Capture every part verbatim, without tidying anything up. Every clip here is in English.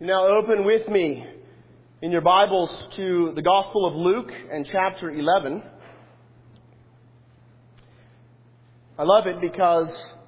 You now open with me in your Bibles to the Gospel of Luke and chapter eleven. I love it because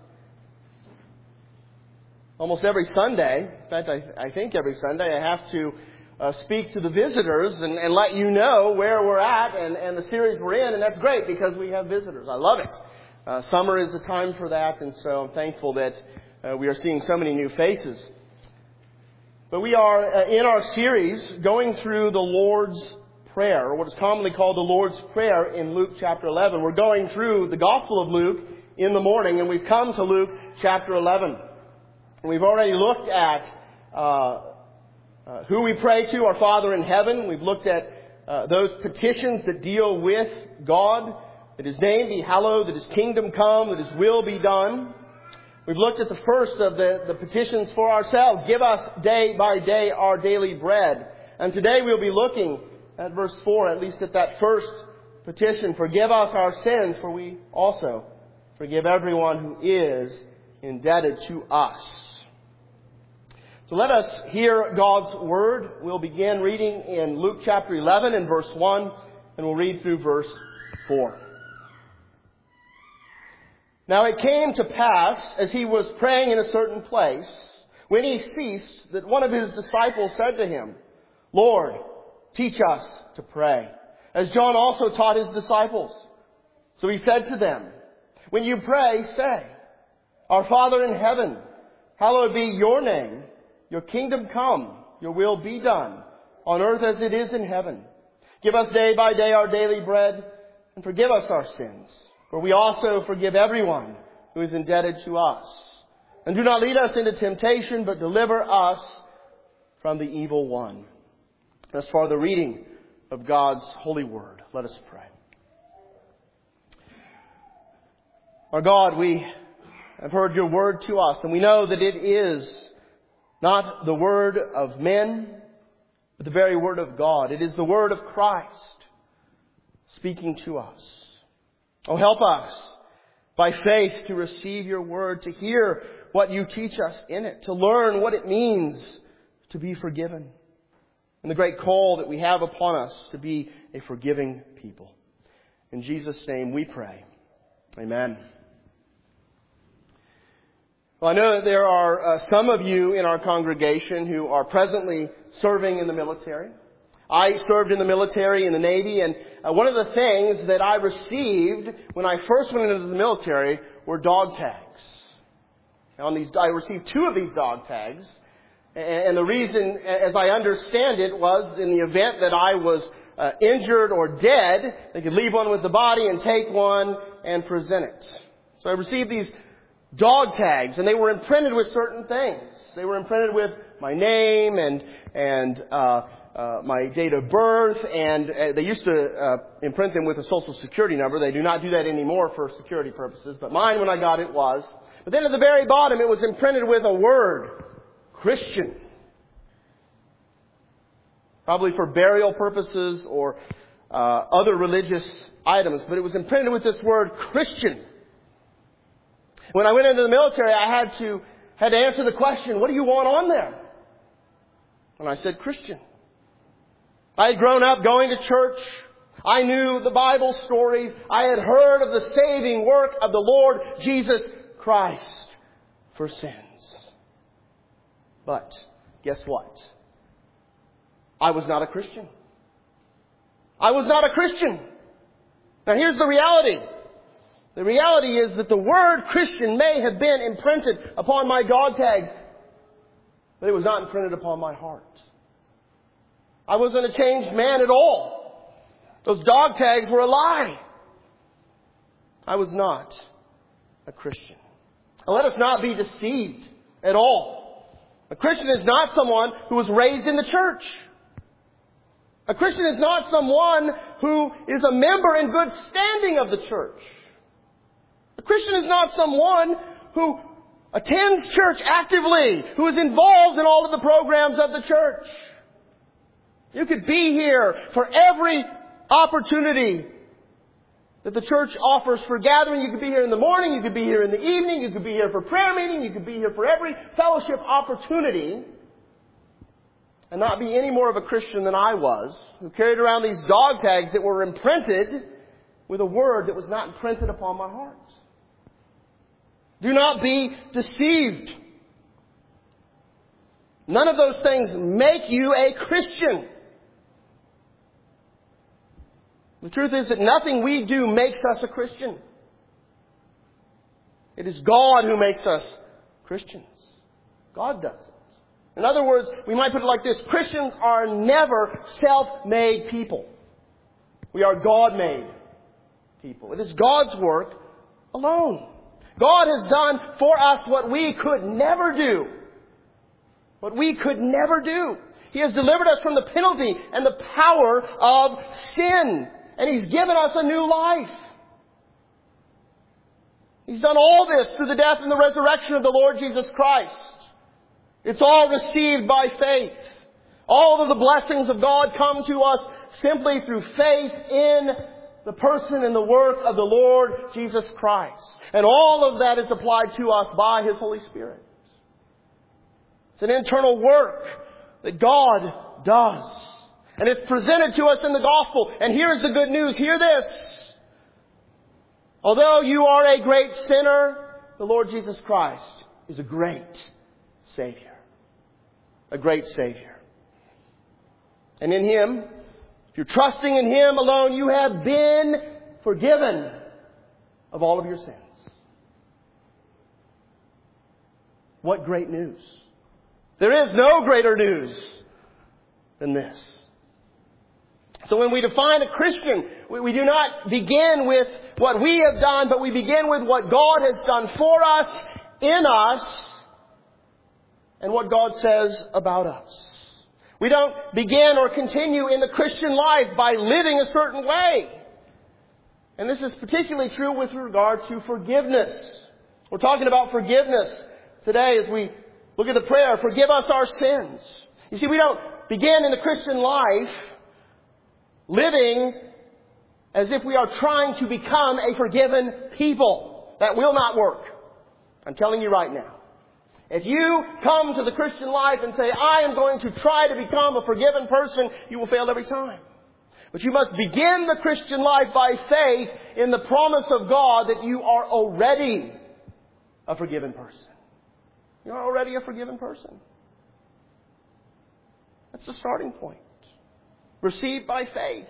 almost every Sunday, in fact I, I think every Sunday, I have to uh, speak to the visitors and, and let you know where we're at and, and the series we're in, and that's great because we have visitors. I love it. Uh, summer is the time for that, and so I'm thankful that uh, we are seeing so many new faces. But we are uh, in our series going through the Lord's Prayer, or what is commonly called the Lord's Prayer in Luke chapter eleven. We're going through the Gospel of Luke in the morning, and we've come to Luke chapter eleven. And we've already looked at uh, uh, who we pray to, our Father in heaven. We've looked at uh, those petitions that deal with God, that His name be hallowed, that His kingdom come, that His will be done. We've looked at the first of the, the petitions for ourselves. Give us day by day our daily bread. And today we'll be looking at verse four, at least at that first petition. Forgive us our sins, for we also forgive everyone who is indebted to us. So let us hear God's Word. We'll begin reading in Luke chapter eleven and verse one, and we'll read through verse four. Now it came to pass, as he was praying in a certain place, when he ceased, that one of his disciples said to him, Lord, teach us to pray, as John also taught his disciples. So he said to them, when you pray, say, Our Father in heaven, hallowed be your name. Your kingdom come, your will be done, on earth as it is in heaven. Give us day by day our daily bread, and forgive us our sins, for we also forgive everyone who is indebted to us. And do not lead us into temptation, but deliver us from the evil one. Thus far the reading of God's holy word. Let us pray. Our God, we have heard your word to us, and we know that it is not the word of men, but the very word of God. It is the word of Christ speaking to us. Oh, help us by faith to receive your word, to hear what you teach us in it, to learn what it means to be forgiven, and the great call that we have upon us to be a forgiving people. In Jesus' name we pray. Amen. Well, I know that there are uh, some of you in our congregation who are presently serving in the military. I served in the military, in the Navy, and uh, one of the things that I received when I first went into the military were dog tags. And on these, I received two of these dog tags, and the reason, as I understand it, was in the event that I was uh, injured or dead, they could leave one with the body and take one and present it. So I received these dog tags, and they were imprinted with certain things. They were imprinted with my name and and uh Uh, my date of birth, and uh, they used to uh, imprint them with a social security number. They do not do that anymore for security purposes, but mine, when I got it, was. But then at the very bottom, it was imprinted with a word, Christian. Probably for burial purposes or uh, other religious items, but it was imprinted with this word, Christian. When I went into the military, I had to had to answer the question, what do you want on there? And I said, Christian. I had grown up going to church. I knew the Bible stories. I had heard of the saving work of the Lord Jesus Christ for sins. But guess what? I was not a Christian. I was not a Christian. Now here's the reality. The reality is that the word Christian may have been imprinted upon my dog tags, but it was not imprinted upon my heart. I wasn't a changed man at all. Those dog tags were a lie. I was not a Christian. And let us not be deceived at all. A Christian is not someone who was raised in the church. A Christian is not someone who is a member in good standing of the church. A Christian is not someone who attends church actively, who is involved in all of the programs of the church. You could be here for every opportunity that the church offers for gathering. You could be here in the morning. You could be here in the evening. You could be here for prayer meeting. You could be here for every fellowship opportunity. and not be any more of a Christian than I was, who carried around these dog tags that were imprinted with a word that was not imprinted upon my heart. Do not be deceived. None of those things make you a Christian. The truth is that nothing we do makes us a Christian. It is God who makes us Christians. God does it. In other words, we might put it like this. Christians are never self-made people. We are God-made people. It is God's work alone. God has done for us what we could never do. What we could never do. He has delivered us from the penalty and the power of sin. And He's given us a new life. He's done all this through the death and the resurrection of the Lord Jesus Christ. It's all received by faith. All of the blessings of God come to us simply through faith in the person and the work of the Lord Jesus Christ. And all of that is applied to us by His Holy Spirit. It's an internal work that God does. And it's presented to us in the gospel. And here's the good news. Hear this. Although you are a great sinner, the Lord Jesus Christ is a great Savior. A great Savior. And in Him, if you're trusting in Him alone, you have been forgiven of all of your sins. What great news. There is no greater news than this. So when we define a Christian, we, we do not begin with what we have done, but we begin with what God has done for us, in us, and what God says about us. We don't begin or continue in the Christian life by living a certain way. And this is particularly true with regard to forgiveness. We're talking about forgiveness today as we look at the prayer, forgive us our sins. You see, we don't begin in the Christian life living as if we are trying to become a forgiven people. That will not work. I'm telling you right now. If you come to the Christian life and say, I am going to try to become a forgiven person, you will fail every time. But you must begin the Christian life by faith in the promise of God that you are already a forgiven person. You're already a forgiven person. That's the starting point. Received by faith.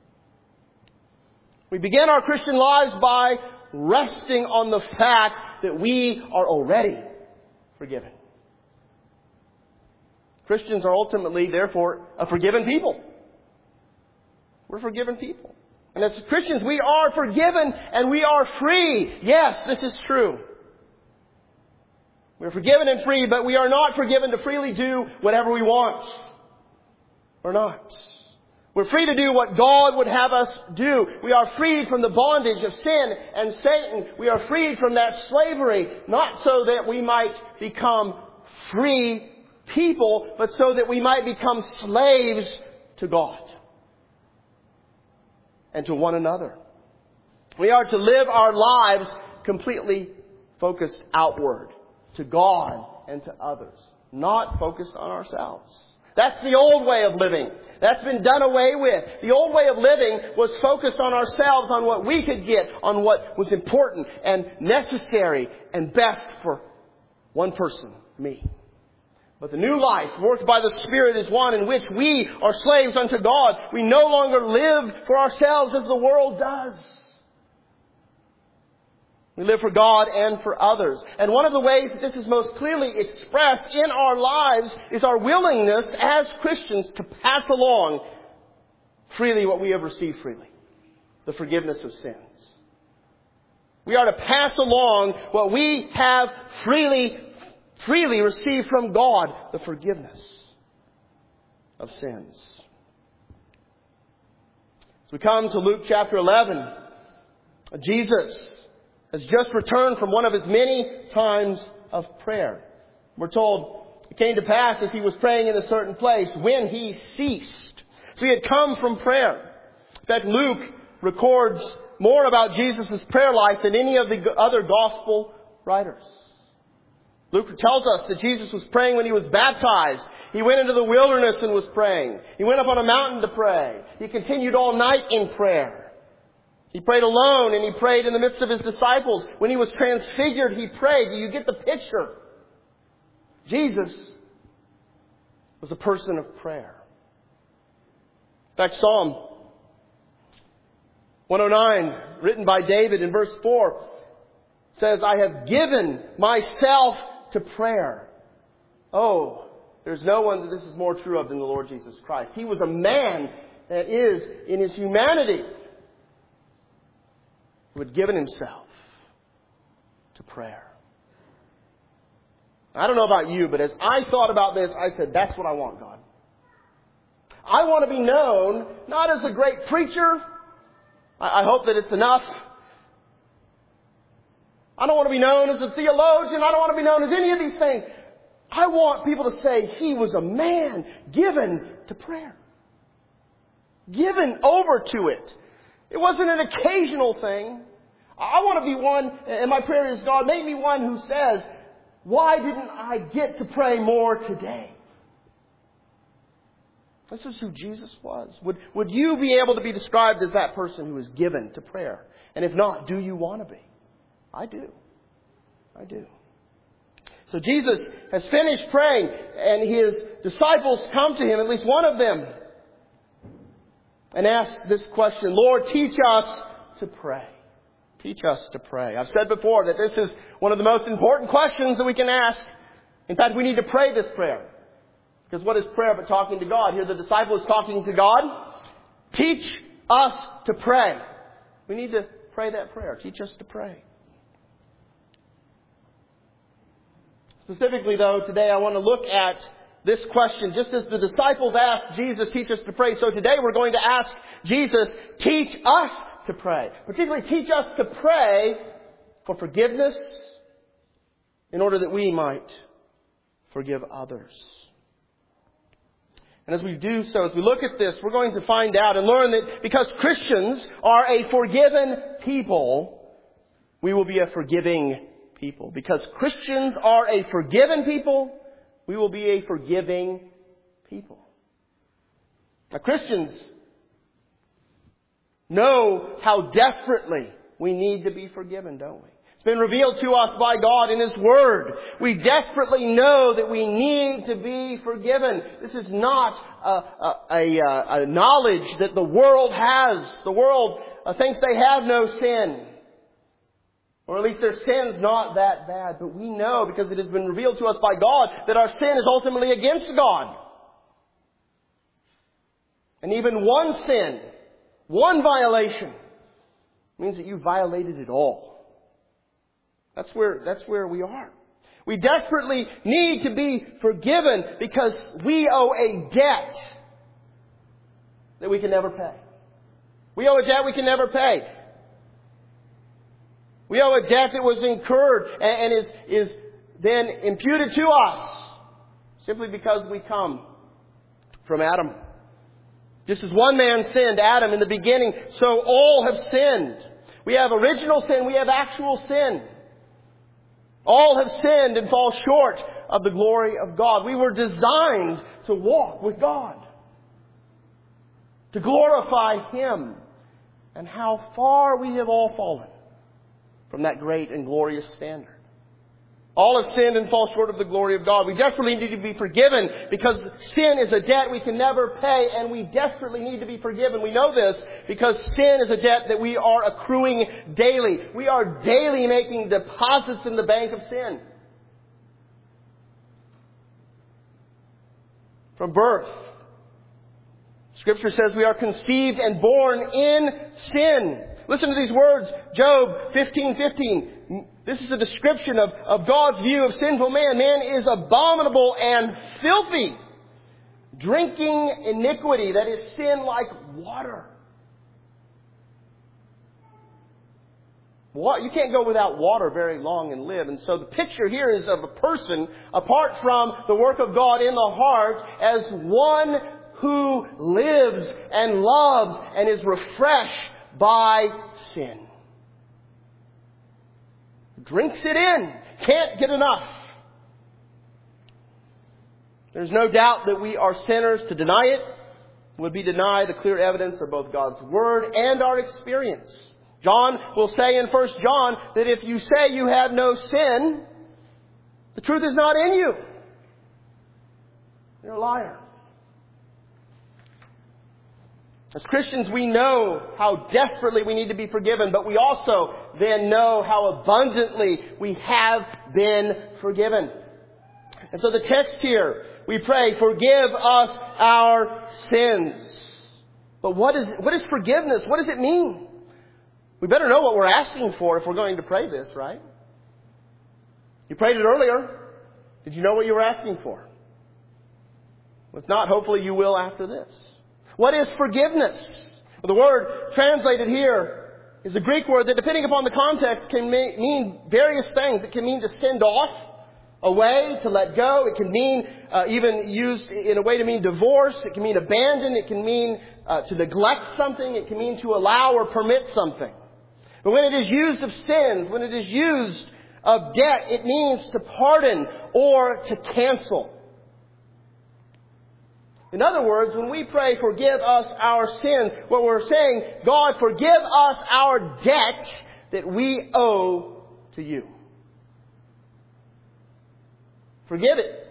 We begin our Christian lives by resting on the fact that we are already forgiven. Christians are ultimately, therefore, a forgiven people. We're forgiven people. And as Christians, we are forgiven and we are free. Yes, this is true. We're forgiven and free, but we are not forgiven to freely do whatever we want. We're not. We're free to do what God would have us do. We are freed from the bondage of sin and Satan. We are freed from that slavery, not so that we might become free people, but so that we might become slaves to God and to one another. We are to live our lives completely focused outward to God and to others, not focused on ourselves. That's the old way of living. That's been done away with. The old way of living was focused on ourselves, on what we could get, on what was important and necessary and best for one person, me. But the new life, worked by the Spirit, is one in which we are slaves unto God. We no longer live for ourselves as the world does. We live for God and for others. And one of the ways that this is most clearly expressed in our lives is our willingness as Christians to pass along freely what we have received freely. The forgiveness of sins. We are to pass along what we have freely, freely received from God. The forgiveness of sins. As we come to Luke chapter eleven, Jesus has just returned from one of his many times of prayer. We're told it came to pass as he was praying in a certain place when he ceased. So he had come from prayer. In fact, Luke records more about Jesus' prayer life than any of the other gospel writers. Luke tells us that Jesus was praying when he was baptized. He went into the wilderness and was praying. He went up on a mountain to pray. He continued all night in prayer. He prayed alone and he prayed in the midst of his disciples. When he was transfigured, he prayed. Do you get the picture? Jesus was a person of prayer. In fact, Psalm one oh nine, written by David in verse four, says, I have given myself to prayer. Oh, there's no one that this is more true of than the Lord Jesus Christ. He was a man that is, in his humanity, who had given himself to prayer. I don't know about you, but as I thought about this, I said, that's what I want, God. I want to be known, not as a great preacher. I, I hope that it's enough. I don't want to be known as a theologian. I don't want to be known as any of these things. I want people to say he was a man given to prayer. Given over to it. It wasn't an occasional thing. I want to be one, and my prayer is, God, make me one who says, why didn't I get to pray more today? This is who Jesus was. Would, would you be able to be described as that person who is given to prayer? And if not, do you want to be? I do. I do. So Jesus has finished praying, and his disciples come to him, at least one of them, and ask this question, Lord, teach us to pray. Teach us to pray. I've said before that this is one of the most important questions that we can ask. In fact, we need to pray this prayer. Because what is prayer but talking to God? Here the disciple is talking to God. Teach us to pray. We need to pray that prayer. Teach us to pray. Specifically, though, today I want to look at this question. Just as the disciples asked Jesus, teach us to pray, so today we're going to ask Jesus, teach us to pray. Particularly teach us to pray for forgiveness in order that we might forgive others. And as we do so, as we look at this, we're going to find out and learn that because Christians are a forgiven people, we will be a forgiving people. Because Christians are a forgiven people, we will be a forgiving people. Now, Christians know how desperately we need to be forgiven, don't we? It's been revealed to us by God in His Word. We desperately know that we need to be forgiven. This is not a, a, a, a knowledge that the world has. The world uh, thinks they have no sin. Or at least their sin's not that bad. But we know, because it has been revealed to us by God, that our sin is ultimately against God. And even one sin, one violation, means that you violated it all. That's where, that's where we are. We desperately need to be forgiven because we owe a debt that we can never pay. We owe a debt we can never pay. We owe a debt that was incurred and, and is, is then imputed to us simply because we come from Adam. Just as one man sinned, Adam, in the beginning, so all have sinned. We have original sin, we have actual sin. All have sinned and fall short of the glory of God. We were designed to walk with God, to glorify Him. And how far we have all fallen from that great and glorious standard. All have sinned and fall short of the glory of God. We desperately need to be forgiven because sin is a debt we can never pay, and we desperately need to be forgiven. We know this because sin is a debt that we are accruing daily. We are daily making deposits in the bank of sin. From birth, Scripture says we are conceived and born in sin. Listen to these words, Job fifteen fifteen. This is a description of, of God's view of sinful man. Man is abominable and filthy, drinking iniquity, that is sin, like water. What? You can't go without water very long and live. And so the picture here is of a person, apart from the work of God in the heart, as one who lives and loves and is refreshed by sin. Drinks it in. Can't get enough. There's no doubt that we are sinners. To deny it would be deny the clear evidence of both God's Word and our experience. John will say in First John that if you say you have no sin, the truth is not in you. You're a liar. As Christians, we know how desperately we need to be forgiven, but we also then know how abundantly we have been forgiven. And so the text here, we pray, forgive us our sins. But what is, what is forgiveness? What does it mean? We better know what we're asking for if we're going to pray this, right? You prayed it earlier. Did you know what you were asking for? If not, hopefully you will after this. What is forgiveness? Well, the word translated here is a Greek word that, depending upon the context, can mean various things. It can mean to send off, away, to let go. It can mean, uh, even used in a way to mean divorce. It can mean abandon. It can mean uh, to neglect something. It can mean to allow or permit something. But when it is used of sins, when it is used of debt, it means to pardon or to cancel. In other words, when we pray, forgive us our sins, what we're saying, God, forgive us our debt that we owe to you. Forgive it.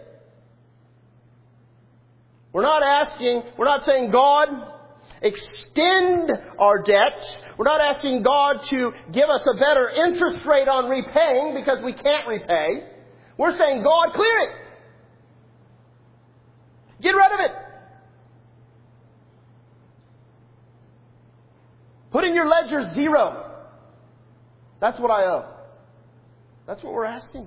We're not asking, we're not saying, God, extend our debt. We're not asking God to give us a better interest rate on repaying because we can't repay. We're saying, God, clear it. Get rid of it. Put in your ledger zero. That's what I owe. That's what we're asking.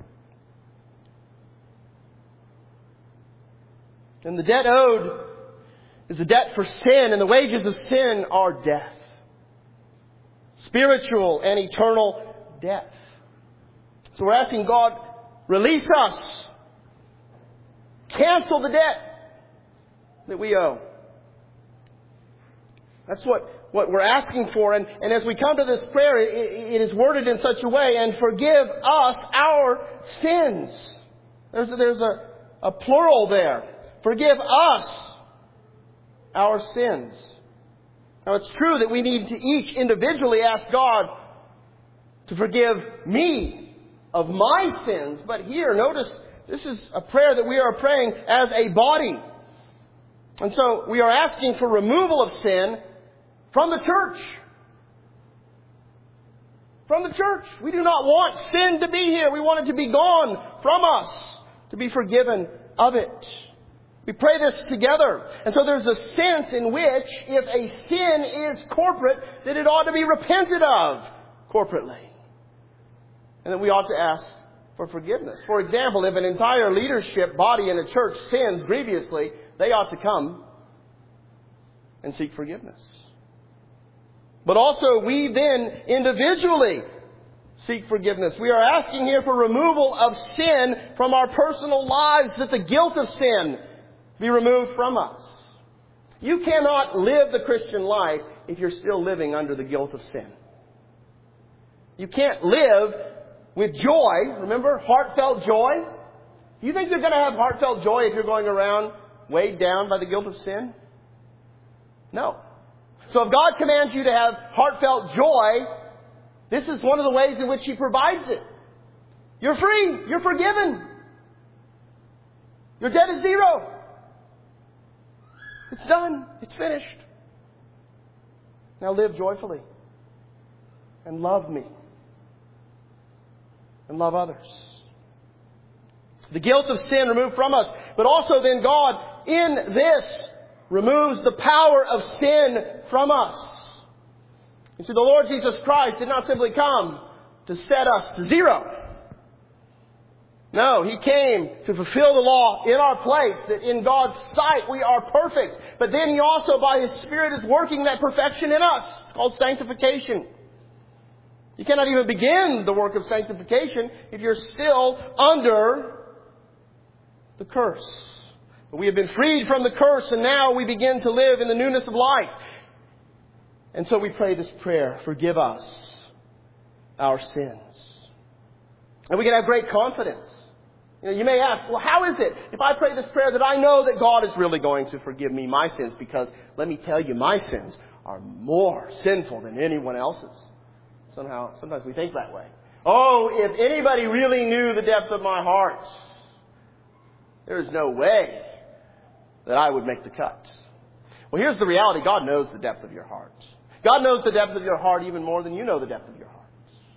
And the debt owed is a debt for sin, and the wages of sin are death. Spiritual and eternal death. So we're asking God, release us. Cancel the debt that we owe. That's what, what we're asking for. And, and as we come to this prayer, it, it is worded in such a way, and forgive us our sins. There's a, there's a, a plural there. Forgive us our sins. Now, it's true that we need to each individually ask God to forgive me of my sins. But here, notice, this is a prayer that we are praying as a body. And so we are asking for removal of sin from the church. From the church. We do not want sin to be here. We want it to be gone from us, to be forgiven of it. We pray this together. And so there's a sense in which, if a sin is corporate, that it ought to be repented of corporately. And that we ought to ask for forgiveness. For example, if an entire leadership body in a church sins grievously, they ought to come and seek forgiveness. But also, we then individually seek forgiveness. We are asking here for removal of sin from our personal lives, that the guilt of sin be removed from us. You cannot live the Christian life if you're still living under the guilt of sin. You can't live with joy. Remember, heartfelt joy? Do you think you're going to have heartfelt joy if you're going around weighed down by the guilt of sin? No. So if God commands you to have heartfelt joy, this is one of the ways in which He provides it. You're free. You're forgiven. Your debt is zero. It's done. It's finished. Now live joyfully. And love me. And love others. The guilt of sin removed from us. But also then God, in this, removes the power of sin from us. You see, the Lord Jesus Christ did not simply come to set us to zero. No, He came to fulfill the law in our place, that in God's sight we are perfect. But then He also, by His Spirit, is working that perfection in us. It's called sanctification. You cannot even begin the work of sanctification if you're still under the curse. But we have been freed from the curse, and now we begin to live in the newness of life. And so we pray this prayer, forgive us our sins. And we can have great confidence You know, you may ask, well, how is it if I pray this prayer that I know that God is really going to forgive me my sins? Because let me tell you, my sins are more sinful than anyone else's. Somehow, sometimes we think that way. Oh, if anybody really knew the depth of my heart, there is no way that I would make the cut. Well, here's the reality. God knows the depth of your heart. God knows the depth of your heart even more than you know the depth of your heart.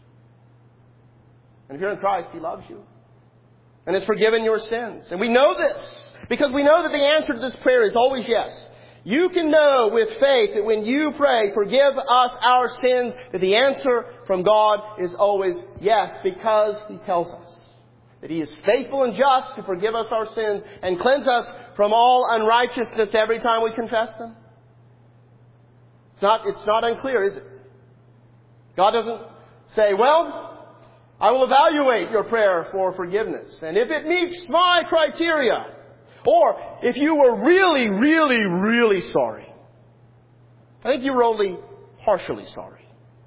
And if you're in Christ, He loves you. And has forgiven your sins. And we know this because we know that the answer to this prayer is always yes. You can know with faith that when you pray, forgive us our sins, that the answer from God is always yes, because He tells us that He is faithful and just to forgive us our sins and cleanse us from all unrighteousness every time we confess them. It's not, it's not unclear, is it? God doesn't say, well, I will evaluate your prayer for forgiveness. And if it meets my criteria, or if you were really, really, really sorry, I think you were only partially sorry.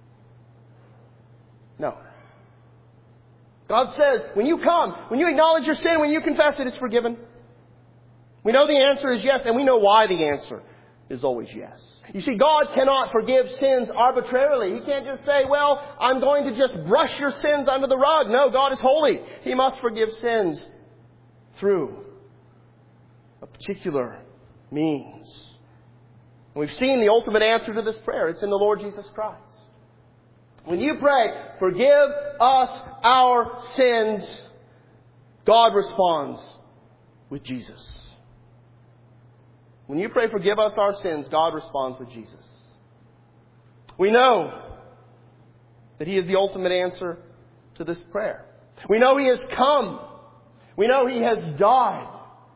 No. God says, when you come, when you acknowledge your sin, when you confess it, it's forgiven. We know the answer is yes, and we know why the answer is always yes. You see, God cannot forgive sins arbitrarily. He can't just say, well, I'm going to just brush your sins under the rug. No, God is holy. He must forgive sins through a particular means. And we've seen the ultimate answer to this prayer. It's in the Lord Jesus Christ. When you pray, forgive us our sins, God responds with Jesus. When you pray, forgive us our sins, God responds with Jesus. We know that He is the ultimate answer to this prayer. We know He has come. We know He has died.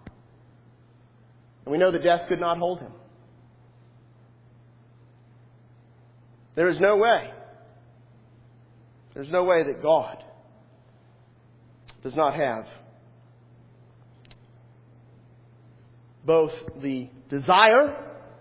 And we know that death could not hold Him. There is no way. There's no way that God does not have both the desire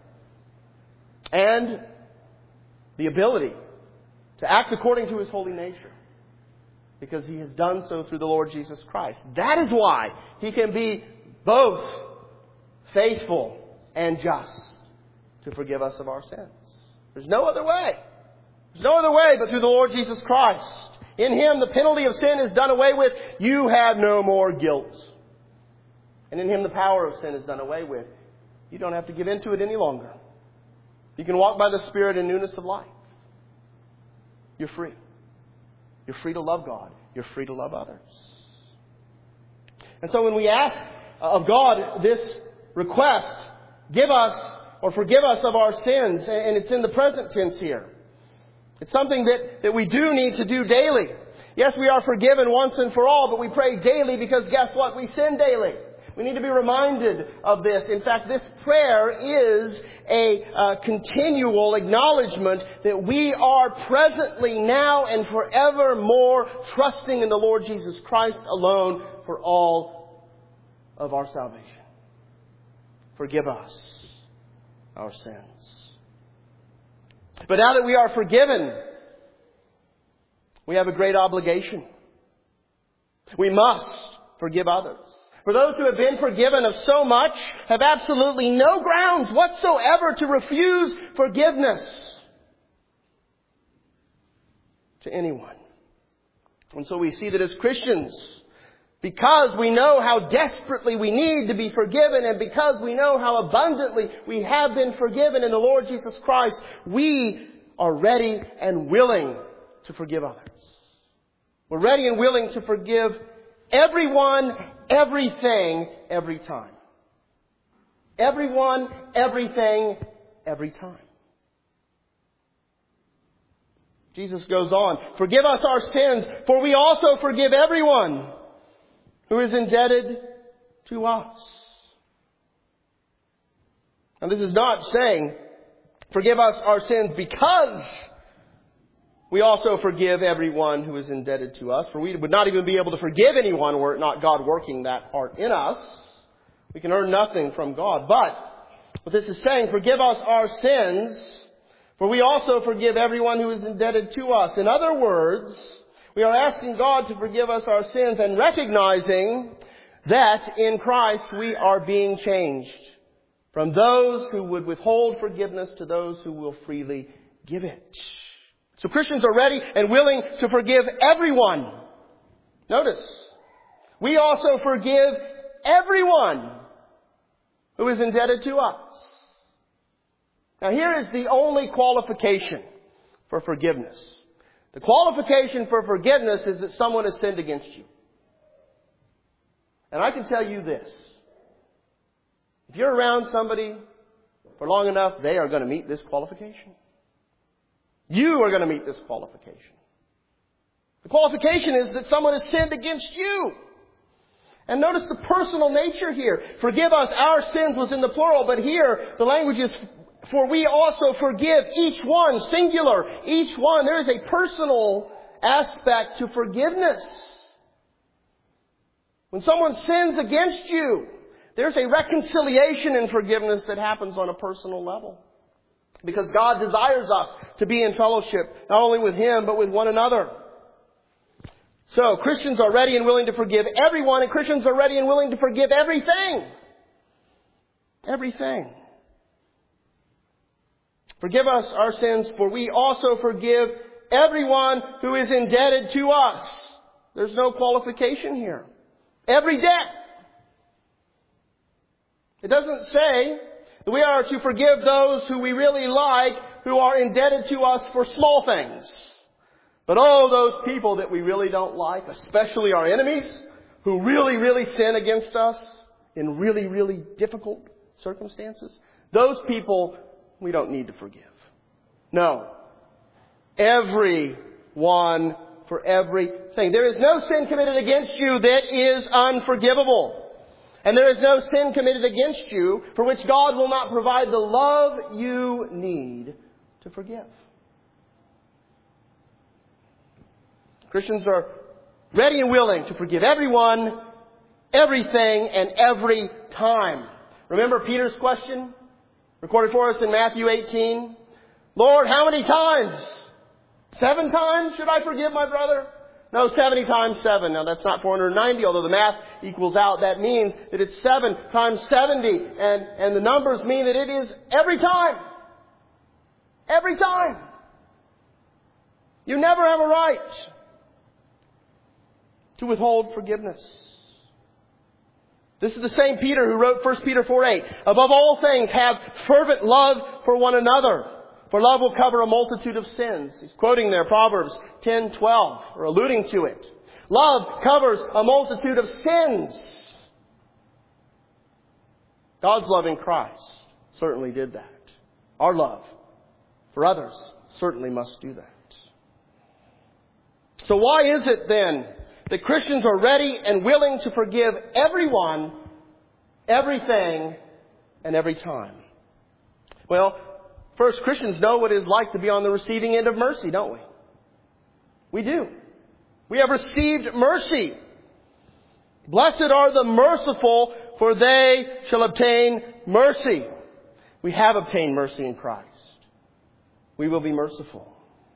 and the ability to act according to His holy nature. Because He has done so through the Lord Jesus Christ. That is why He can be both faithful and just to forgive us of our sins. There's no other way. There's no other way but through the Lord Jesus Christ. In Him the penalty of sin is done away with. You have no more guilt. And in Him the power of sin is done away with. You don't have to give in to it any longer. You can walk by the Spirit in newness of life. You're free. You're free to love God. You're free to love others. And so when we ask of God this request, give us or forgive us of our sins, and it's in the present tense here. It's something that, that we do need to do daily. Yes, we are forgiven once and for all, but we pray daily because guess what? We sin daily. We need to be reminded of this. In fact, this prayer is a uh, continual acknowledgement that we are presently now and forevermore trusting in the Lord Jesus Christ alone for all of our salvation. Forgive us our sins. But now that we are forgiven, we have a great obligation. We must forgive others. For those who have been forgiven of so much have absolutely no grounds whatsoever to refuse forgiveness to anyone. And so we see that as Christians, because we know how desperately we need to be forgiven, and because we know how abundantly we have been forgiven in the Lord Jesus Christ, we are ready and willing to forgive others. We're ready and willing to forgive everyone, everything, every time. Everyone, everything, every time. Jesus goes on, forgive us our sins, for we also forgive everyone who is indebted to us. And this is not saying, forgive us our sins because we also forgive everyone who is indebted to us. For we would not even be able to forgive anyone were it not God working that part in us. We can earn nothing from God. But what this is saying, forgive us our sins, for we also forgive everyone who is indebted to us. In other words, we are asking God to forgive us our sins and recognizing that in Christ we are being changed from those who would withhold forgiveness to those who will freely give it. So Christians are ready and willing to forgive everyone. Notice, we also forgive everyone who is indebted to us. Now here is the only qualification for forgiveness. The qualification for forgiveness is that someone has sinned against you. And I can tell you this. If you're around somebody for long enough, they are going to meet this qualification. You are going to meet this qualification. The qualification is that someone has sinned against you. And notice the personal nature here. Forgive us, our sins was in the plural, but here the language is, for we also forgive each one, singular, each one. There is a personal aspect to forgiveness. When someone sins against you, there's a reconciliation in forgiveness that happens on a personal level. Because God desires us to be in fellowship, not only with Him, but with one another. So, Christians are ready and willing to forgive everyone, and Christians are ready and willing to forgive everything. Everything. Forgive us our sins, for we also forgive everyone who is indebted to us. There's no qualification here. Every debt. It doesn't say that we are to forgive those who we really like, who are indebted to us for small things. But oh, those people that we really don't like, especially our enemies, who really, really sin against us in really, really difficult circumstances, those people we don't need to forgive. No. Everyone for everything. There is no sin committed against you that is unforgivable. And there is no sin committed against you for which God will not provide the love you need to forgive. Christians are ready and willing to forgive everyone, everything, and every time. Remember Peter's question? Recorded for us in Matthew eighteen. Lord, how many times? Seven times should I forgive my brother? No, seventy times seven. Now that's not four hundred ninety, although the math equals out. That means that it's seven times seventy. And, and the numbers mean that it is every time. Every time. You never have a right to withhold forgiveness. This is the same Peter who wrote First Peter four eight. Above all things, have fervent love for one another, for love will cover a multitude of sins. He's quoting there Proverbs ten twelve, or alluding to it. Love covers a multitude of sins. God's love in Christ certainly did that. Our love for others certainly must do that. So why is it then that Christians are ready and willing to forgive everyone, everything, and every time? Well, first, Christians know what it is like to be on the receiving end of mercy, don't we? We do. We have received mercy. Blessed are the merciful, for they shall obtain mercy. We have obtained mercy in Christ. We will be merciful.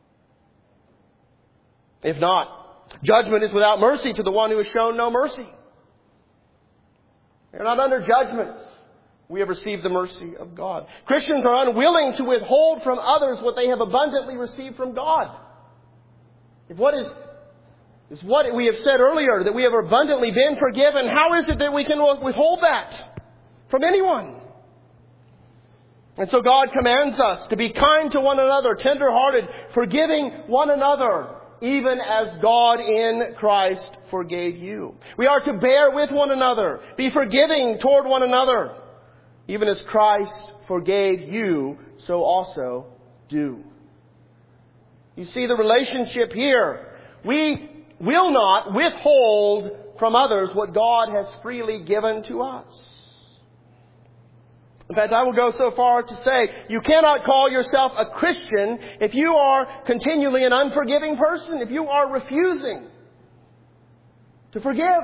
If not, judgment is without mercy to the one who has shown no mercy. They're not under judgment. We have received the mercy of God. Christians are unwilling to withhold from others what they have abundantly received from God. If what is, is what we have said earlier, that we have abundantly been forgiven, how is it that we can withhold that from anyone? And so God commands us to be kind to one another, tender-hearted, forgiving one another, even as God in Christ forgave you. We are to bear with one another, be forgiving toward one another. Even as Christ forgave you, so also do. You see the relationship here. We will not withhold from others what God has freely given to us. In fact, I will go so far to say you cannot call yourself a Christian if you are continually an unforgiving person, if you are refusing to forgive.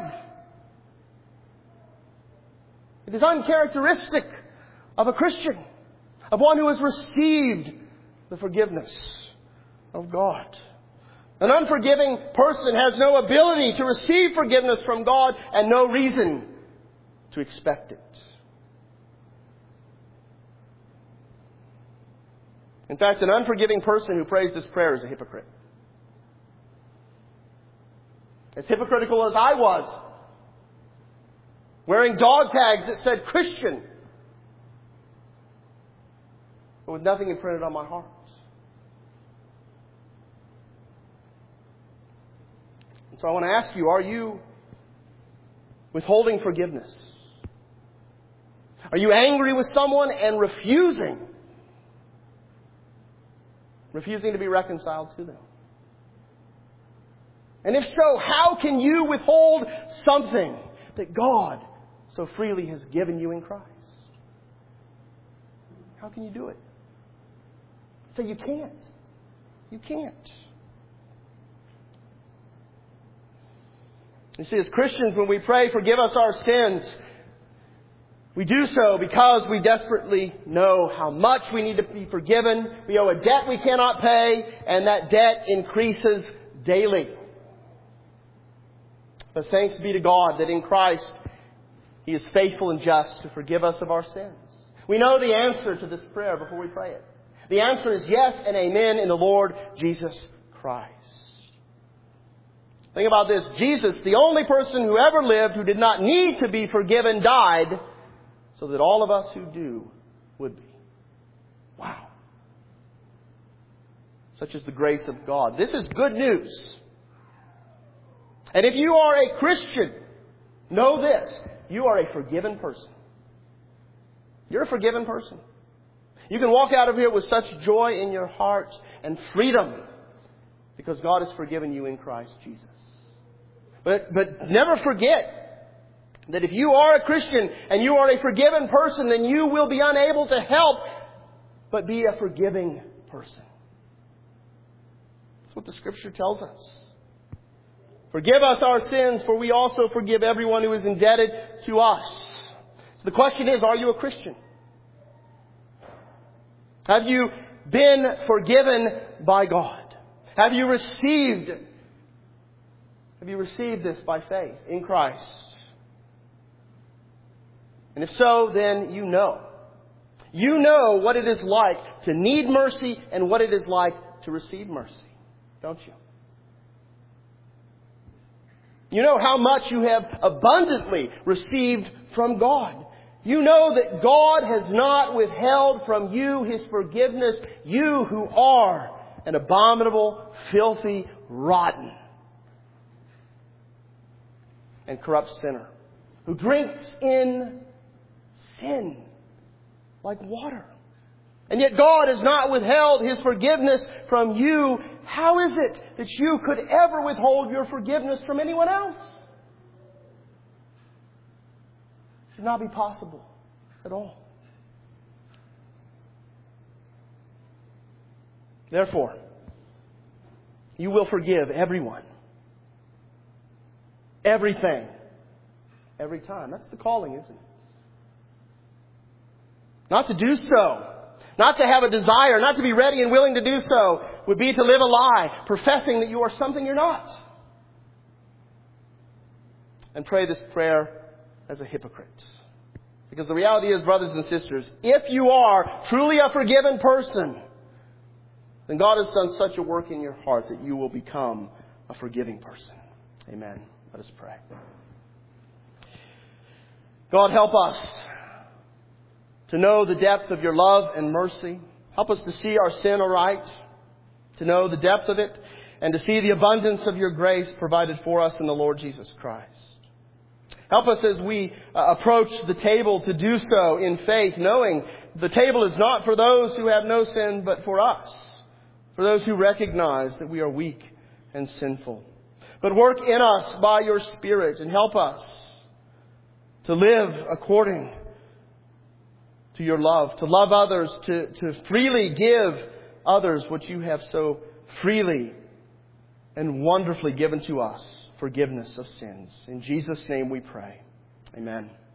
It is uncharacteristic of a Christian, of one who has received the forgiveness of God. An unforgiving person has no ability to receive forgiveness from God and no reason to expect it. In fact, an unforgiving person who prays this prayer is a hypocrite. As hypocritical as I was, wearing dog tags that said Christian, but with nothing imprinted on my heart. And so I want to ask you, are you withholding forgiveness? Are you angry with someone and refusing, refusing to be reconciled to them? And if so, how can you withhold something that God so freely has given you in Christ? How can you do it? So you can't. You can't. You see, as Christians, when we pray, forgive us our sins, we do so because we desperately know how much we need to be forgiven. We owe a debt we cannot pay, and that debt increases daily. But thanks be to God that in Christ, He is faithful and just to forgive us of our sins. We know the answer to this prayer before we pray it. The answer is yes and amen in the Lord Jesus Christ. Think about this. Jesus, the only person who ever lived who did not need to be forgiven, died so that all of us who do would be. Wow. Such is the grace of God. This is good news. And if you are a Christian, know this. You are a forgiven person. You're a forgiven person. You can walk out of here with such joy in your heart and freedom because God has forgiven you in Christ Jesus. But, but never forget that if you are a Christian and you are a forgiven person, then you will be unable to help but be a forgiving person. That's what the Scripture tells us. Forgive us our sins, for we also forgive everyone who is indebted to us. So the question is, are you a Christian? Have you been forgiven by God? Have you received, have you received this by faith in Christ? And if so, then you know. You know what it is like to need mercy and what it is like to receive mercy, don't you? You know how much you have abundantly received from God. You know that God has not withheld from you His forgiveness, you who are an abominable, filthy, rotten, and corrupt sinner, who drinks in sin like water. And yet God has not withheld His forgiveness from you. How is it that you could ever withhold your forgiveness from anyone else? It should not be possible at all. Therefore, you will forgive everyone, everything, every time. That's the calling, isn't it? Not to do so, not to have a desire, not to be ready and willing to do so, would be to live a lie, professing that you are something you're not. And pray this prayer as a hypocrite. Because the reality is, brothers and sisters, if you are truly a forgiven person, then God has done such a work in your heart that you will become a forgiving person. Amen. Let us pray. God, help us to know the depth of your love and mercy. Help us to see our sin aright, to know the depth of it, and to see the abundance of your grace provided for us in the Lord Jesus Christ. Help us as we uh, approach the table to do so in faith, knowing the table is not for those who have no sin, but for us, for those who recognize that we are weak and sinful. But work in us by your Spirit and help us to live according to your love, to love others, to, to freely give others what you have so freely and wonderfully given to us, forgiveness of sins. In Jesus' name we pray. Amen.